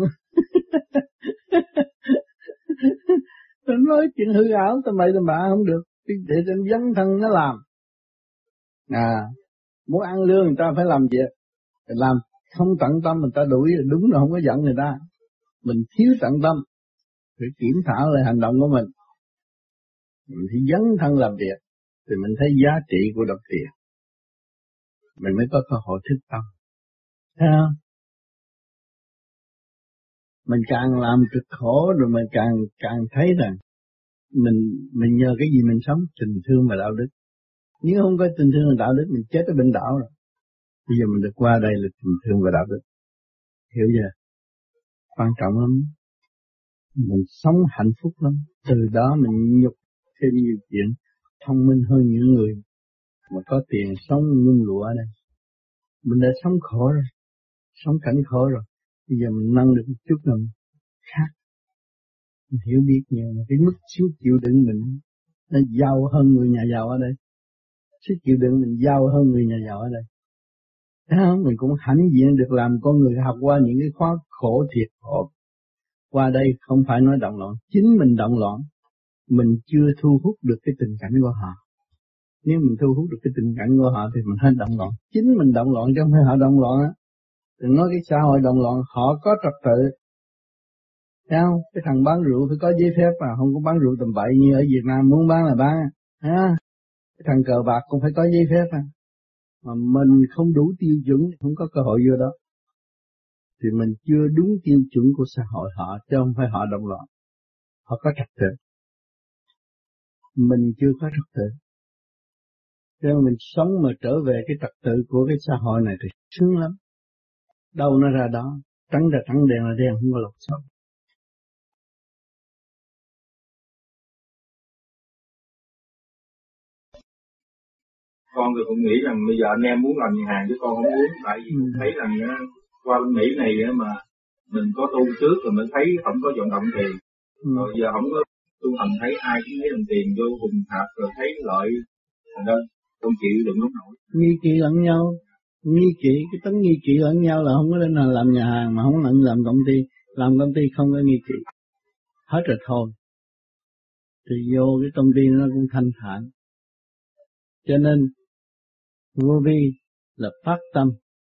Nó nói chuyện hư ảo tầm bậy tầm bạ không được, để cho nó dấn thân nó làm. À, muốn ăn lương người ta phải làm việc, làm không tận tâm người ta đuổi, đúng là không có giận người ta. Mình thiếu tận tâm, phải kiểm thảo lại hành động của mình. Mình phải dấn thân làm việc, thì mình thấy giá trị của đồng tiền. Mình mới có cơ hội thức tâm. Thấy không? Mình càng làm cực khổ rồi mình càng càng thấy rằng mình mình nhờ cái gì mình sống, tình thương và đạo đức. Nếu không có tình thương và đạo đức mình chết ở bên đảo rồi. Bây giờ mình được qua đây là tình thương và đạo đức. Hiểu chưa? Quan trọng lắm. Mình sống hạnh phúc lắm. Từ đó mình nhục thêm nhiều chuyện, thông minh hơn những người mà có tiền sống nhung lụa ở đây. Mình đã sống khổ rồi, sống cảnh khổ rồi. Bây giờ mình nâng được một chút nào khác. Mình hiểu biết nhiều mà cái mức sức chịu đựng mình nó giàu hơn người nhà giàu ở đây. Sức chịu đựng mình giàu hơn người nhà giàu ở đây. Đó, mình cũng hãnh diện được làm con người học qua những cái khóa khổ thiệt khổ. Qua đây không phải nói động loạn, chính mình động loạn. Mình chưa thu hút được cái tình cảnh của họ. Nếu mình thu hút được cái tình cảnh của họ thì mình hết động loạn. Chính mình động loạn chứ không phải họ động loạn á. Đừng nói cái xã hội động loạn, họ có trật tự. Thấy không? Cái thằng bán rượu phải có giấy phép mà không có bán rượu tầm bậy như ở Việt Nam muốn bán là bán. À, cái thằng cờ bạc cũng phải có giấy phép à. Mà mình không đủ tiêu chuẩn không có cơ hội vô đó. Thì mình chưa đúng tiêu chuẩn của xã hội họ chứ không phải họ động loạn. Họ có trật tự. Mình chưa có trật tự. Cho nên mình sống mà trở về cái trật tự của cái xã hội này thì sướng lắm. Đâu nó ra đó, trắng ra trắng đen là đen, không có lộn xộn. Con thì cũng nghĩ rằng bây giờ anh em muốn làm nhà hàng chứ con không muốn, tại vì ừ. thấy rằng qua bên Mỹ này mà mình có tu trước rồi mình thấy không có vận động tiền, ừ. rồi giờ không có tu hành thấy ai cũng lấy đồng tiền vô hùng hạp rồi thấy lợi, thành ra con chịu đựng lúc nổi. Nghi kỵ lẫn nhau, nghi kỵ cái tánh nghi kỵ lẫn nhau là không có nên là làm nhà hàng mà không nên làm công ty, làm công ty không có nghi kỵ, hết rồi thôi. Thì vô cái công ty nó cũng thanh thản. Cho nên vô vi là phát tâm,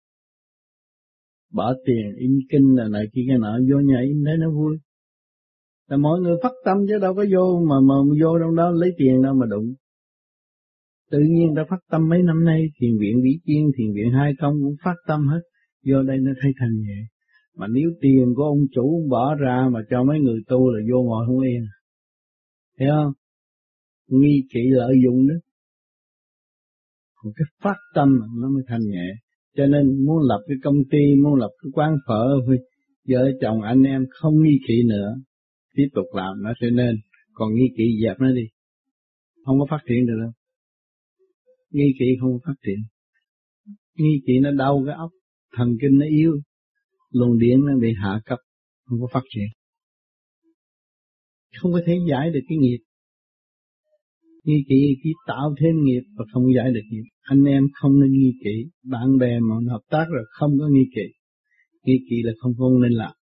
bỏ tiền in kinh là này kia cái nọ vô nhà in thấy nó vui. Là mọi người phát tâm chứ đâu có vô mà mà vô trong đó lấy tiền đâu mà đụng. Tự nhiên đã phát tâm mấy năm nay, thiền viện Vĩ Chiên, thiền viện Hai Công cũng phát tâm hết, vô đây nó thấy thanh nhẹ. Mà nếu tiền của ông chủ bỏ ra mà cho mấy người tu là vô ngồi không yên. Thấy không? Nghi kỵ lợi dụng đó. Một cái phát tâm nó mới thanh nhẹ. Cho nên muốn lập cái công ty, muốn lập cái quán phở, vợ chồng anh em không nghi kỵ nữa, tiếp tục làm nó sẽ nên. Còn nghi kỵ dẹp nó đi, không có phát triển được đâu. Nghi kỵ không phát triển. Nghi kỵ nó đau cái óc, thần kinh nó yếu, luồng điện nó bị hạ cấp, không có phát triển. Không có thể giải được cái nghiệp. Nghi kỵ chỉ tạo thêm nghiệp và không giải được nghiệp. Anh em không nên nghi kỵ, bạn bè mà hợp tác rồi không có nghi kỵ. Nghi kỵ là không không nên làm.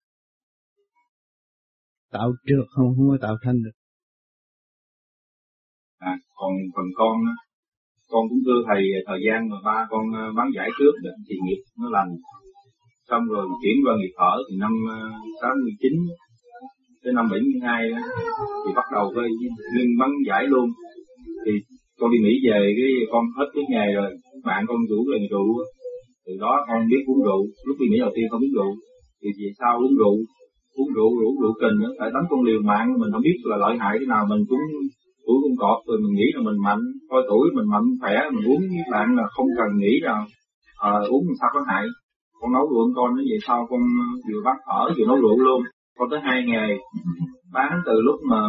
Tạo trượt không, không có tạo thanh được. À, còn phần con con cũng thưa thầy thời gian mà ba con bán giải trước thì nghiệp nó lành, xong rồi chuyển qua nghiệp ở thì năm tám mươi chín tới năm bảy mươi hai thì bắt đầu với nguyên bán giải luôn. Thì con đi Mỹ về cái con hết cái nghề rồi, bạn con rủ về rượu, từ đó con biết uống rượu. Lúc đi Mỹ đầu tiên không biết rượu, thì về sau uống rượu, uống rượu rượu rượu kình nữa, tại đánh con liều mạng, mình không biết là lợi hại thế nào, mình cũng tuổi con cọp rồi mình nghĩ là mình mạnh, coi tuổi mình mạnh khỏe, mình uống với bạn là không cần nghĩ rằng à, uống sao có hại. Con nấu rượu con nó về sau con vừa bắt ở vừa nấu rượu luôn, con tới hai nghề bán từ lúc mà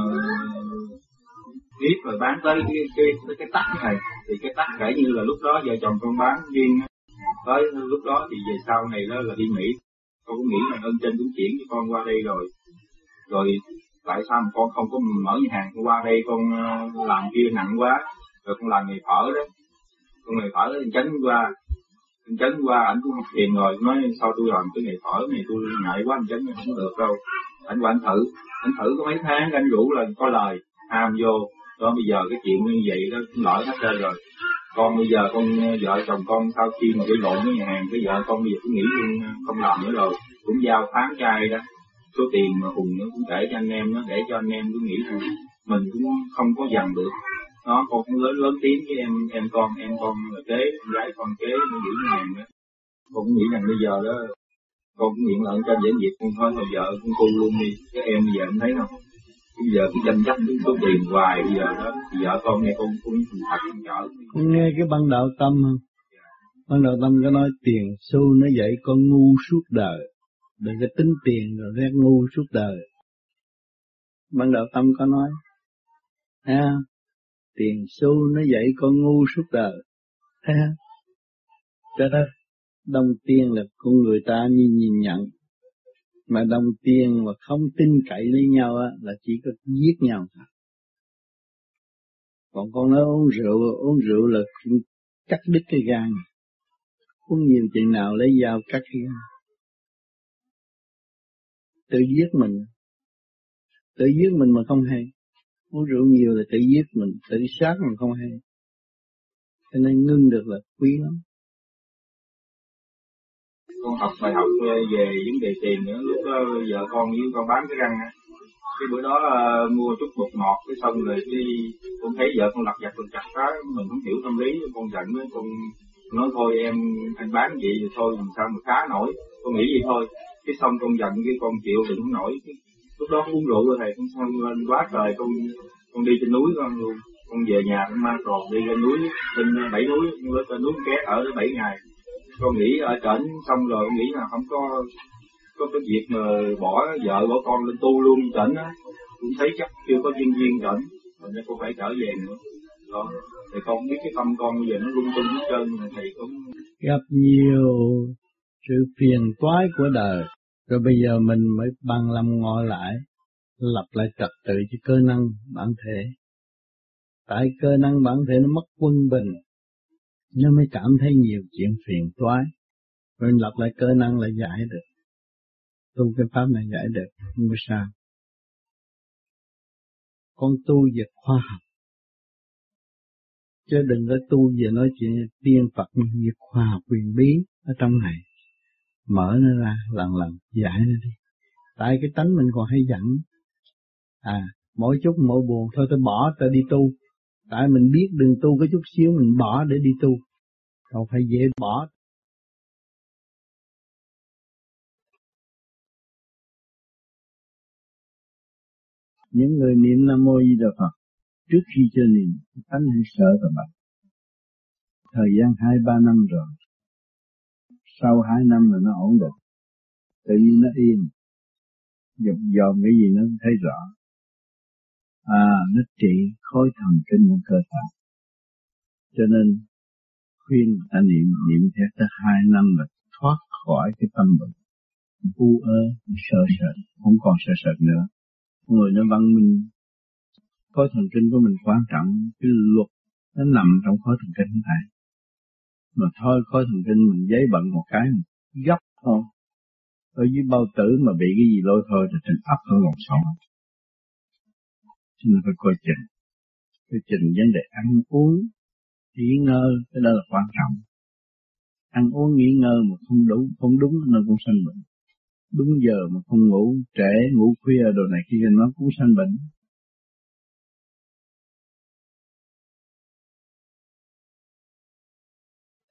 biết rồi bán tới cái cái cái, cái tắc này, thì cái tắc kể như là lúc đó vợ chồng con bán riêng tới lúc đó thì về sau này đó là đi Mỹ, con cũng nghĩ là ơn trên cũng chuyển cho con qua đây rồi, rồi tại sao mà con không có mở nhà hàng, con qua đây con làm kia nặng quá, rồi con làm nghề phở đó, con nghề phở đó chấn qua, chấn qua ảnh cũng học tiền rồi, nói sao tôi làm cái nghề phở này tôi ngại quá, anh chấn không được đâu, anh qua anh thử, anh thử có mấy tháng anh rủ là có lời, ham vô. Đó bây giờ cái chuyện như vậy đó cũng lỡ hết ra rồi. Con bây giờ con vợ chồng con sau khi mà gây lộn với nhà hàng, cái vợ con bây giờ cũng nghĩ không làm nữa rồi, cũng giao tháng trai đó, số tiền mà Hùng nó cũng để cho anh em nó, để cho anh em cứ nghĩ rằng mình cũng không có dằn được. Đó, con cũng lớn lớn tiếng với em em con, em con là kế, em gái con kế nó giữ nhà hàng đó. Con cũng nghĩ rằng bây giờ đó, con cũng nguyện lợn cho dễ việc, con thôi thôi vợ con tu luôn đi, cái em bây giờ em thấy không? Bây giờ cái tranh chấp cái số tiền hoài bây giờ đó, vợ con nghe con cũng thật không chở. Con nghe cái băng đạo tâm không? Băng đạo tâm có nói tiền xu nó dạy con ngu suốt đời, đừng có tính tiền rồi ghét ngu suốt đời. Băng đạo tâm có nói, à, tiền xu nó dạy con ngu suốt đời, thấy không? Cho đó đồng tiền là con người ta nhìn nhìn nhận. Mà đồng tiền mà không tin cậy lấy nhau á, là chỉ có giết nhau thôi. Còn con nói uống rượu, uống rượu là cắt đứt cái gan. Uống nhiều chừng nào lấy dao cắt cái gan. Tự giết mình. Tự giết mình mà không hay. Uống rượu nhiều là tự giết mình, tự sát mà không hay. Cho nên ngưng được là quý lắm. Con học bài học về vấn đề tiền nữa, lúc đó vợ con với con bán cái răng á, cái bữa đó uh, mua chút bột ngọt, cái xong rồi đi, con thấy vợ con lặt vặt lặt chặt đó, mình không hiểu tâm lý, con giận á, con nói thôi em anh bán vậy rồi thôi, làm sao mà khá nổi, con nghĩ vậy thôi, cái xong con giận cái con chịu đựng không nổi, lúc đó uống rượu rồi thầy, con xong lên quá trời, con con đi trên núi con luôn, con về nhà con mang tròn đi lên núi, trên bảy núi, lên núi Ké ở tới bảy ngày. Con nghĩ ở trển xong rồi nghĩ là không có có cái việc mà bỏ vợ bỏ con lên tu luôn trển á, cũng thấy chắc chưa có duyên duyên trển, mình nên con phải trở về nữa. Đó, Thì con biết cái tâm con bây giờ nó lung tung hết trơn, thầy cũng gặp nhiều sự phiền toái của đời, rồi bây giờ mình mới bằng lòng ngồi lại, lập lại trật tự cho cơ năng bản thể. Tại cơ năng bản thể nó mất quân bình, nó mới cảm thấy nhiều chuyện phiền toái, rồi lập lại cơ năng lại giải được. Tu cái pháp này giải được, không có sao. Con tu về khoa học, chứ đừng có tu về nói chuyện tiên Phật, việc khoa học quyền bí ở trong này. Mở nó ra lần lần, giải nó đi. Tại cái tánh mình còn hay giận. À, mỗi chút mỗi buồn, thôi tôi bỏ, tôi đi tu. Tại mình biết đừng tu cái chút xíu, mình bỏ để đi tu. Không phải dễ bỏ. Những người niệm Nam Mô Di Đà Phật, trước khi chưa niệm, tánh hay sợ tầm bậy. Thời gian hai ba năm rồi, sau hai năm là nó ổn định, tự nhiên nó yên, dòm dòm cái gì nó thấy rõ. À, nó trị khối thần kinh trong cơ thể. Cho nên khuyên người ta niệm, niệm theo tới hai năm là thoát khỏi cái tâm bệnh u ơ, sợ sợ, không còn sợ sợ nữa. Người nó văn minh, khối thần kinh của mình quan trọng, cái luật nó nằm trong khối thần kinh này. Mà thôi khối thần kinh mình giấy bận một cái, gấp thôi. Ở dưới bao tử mà bị cái gì lôi thôi thì trên ấp hơn một sọ. Cho nên phải coi chừng. Coi chừng vấn đề ăn uống, nghỉ ngơi, cái đó là quan trọng. Ăn uống nghỉ ngơi mà không đúng, không đúng nó cũng sanh bệnh. Đúng giờ mà không ngủ, trễ, ngủ khuya đồ này kia nó cũng sanh bệnh.